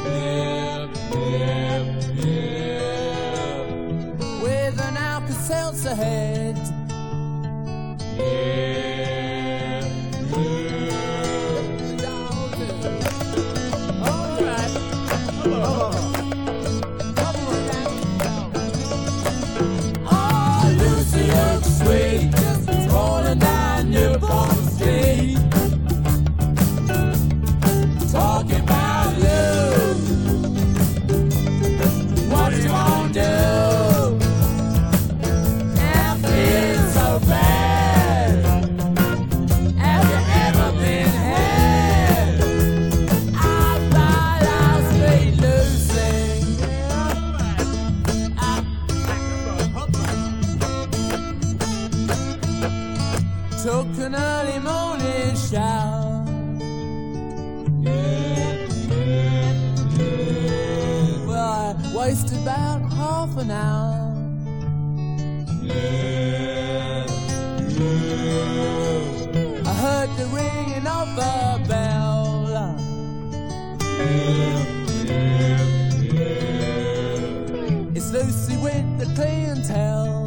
With an Alka-Seltzer head. Oh, Lucy looks sweet, just rolling down Newport Street. Talking about you, what you gonna do? I'm feeling so bad. Have you ever been had? I thought I was sweet Lucy. Took an early morning shower. Well, I wasted about half an hour. I heard the ringing of a bell. It's Lucy with the clientele.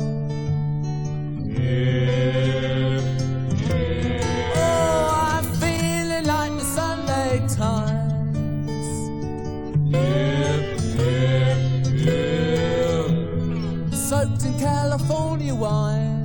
Oh, I'm feeling like the Sunday Times. Soaked in California wine.